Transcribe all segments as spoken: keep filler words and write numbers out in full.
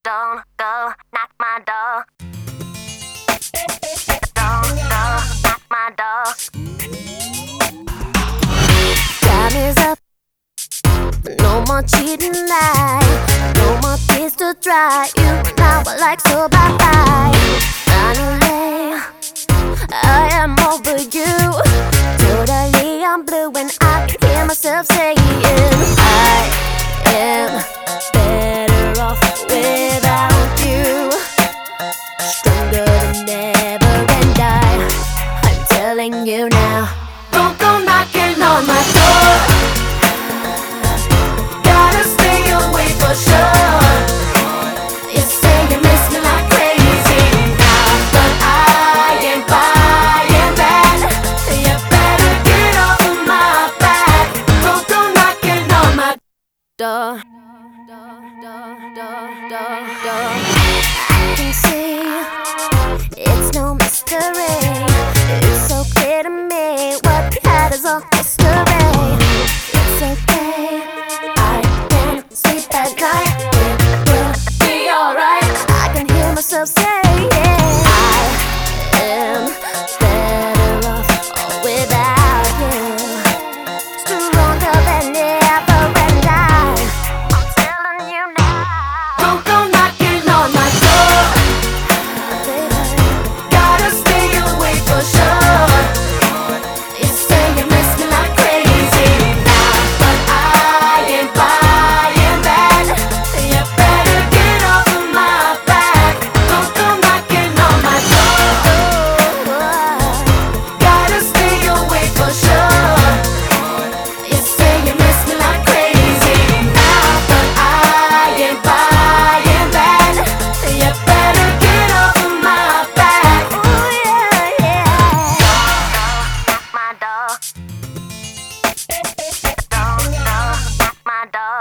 Don't go knock my door. Don't go knock my door. Time is up. No more cheating lies. No more tears to dry. You now I like so bye bye. Finally, I am over you. Totally I'm blue and I can hear myself saying I am better off without you. Stronger than ever and I, I'm telling you now. Don't go knocking on my door. Gotta stay away for sure. You say you miss me like crazy now, but I ain't buying that. You better get off of my back. Don't go knocking on my door. I can see it's no mystery. It's so clear to me what you had is all history. It's okay, I can sleep at night. It will be alright. I can hear myself say I am better off without you. Stronger than ever and I, I'm telling you now. Don't go knocking on my door, baby. Gotta stay away for sure. You say you miss me like crazy now, but I ain't buying that. You better get off of my back. Don't go knocking on my door. Gotta stay away for sure. You say you miss me like crazy now, but I ain't buying that. You better get off of my back. Ooh, yeah, yeah. Don't knock my door. Don't knock my door.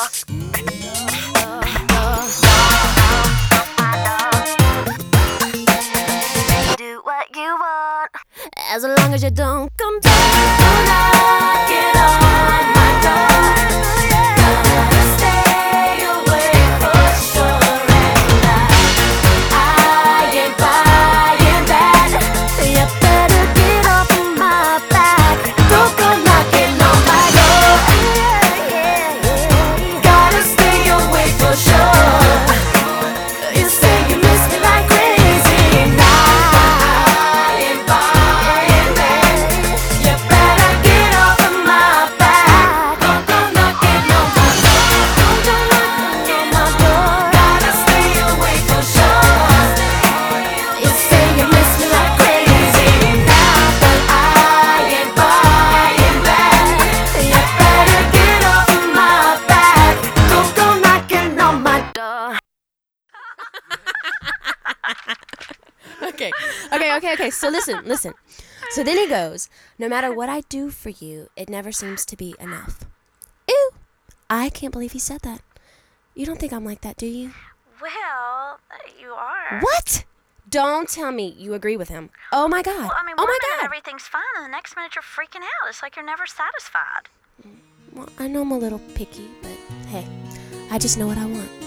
Do what you want, as long as you don't come back. Don't knock it on my door. Gotta stay away for sure, and I, I ain't buying that. You better get off of my back. Don't go knocking on my door. Gotta stay away for sure. You say you miss me like crazy now. I ain't buying that. You better get off of my back. Don't go knocking on my door. Don't go knocking on my door. Gotta stay away for sure. You say you miss me like crazy now, but I ain't buying that. You better get off of my back. Don't go knocking on my door. Okay, okay, okay, okay. So listen, listen. So then he goes, no matter what I do for you, it never seems to be enough. Ew. I can't believe he said that. You don't think I'm like that, do you? Well, you are. What? Don't tell me you agree with him. Oh my God. Well, I mean, oh one my minute God. everything's fine, and the next minute you're freaking out. It's like you're never satisfied. Well, I know I'm a little picky, but hey, I just know what I want.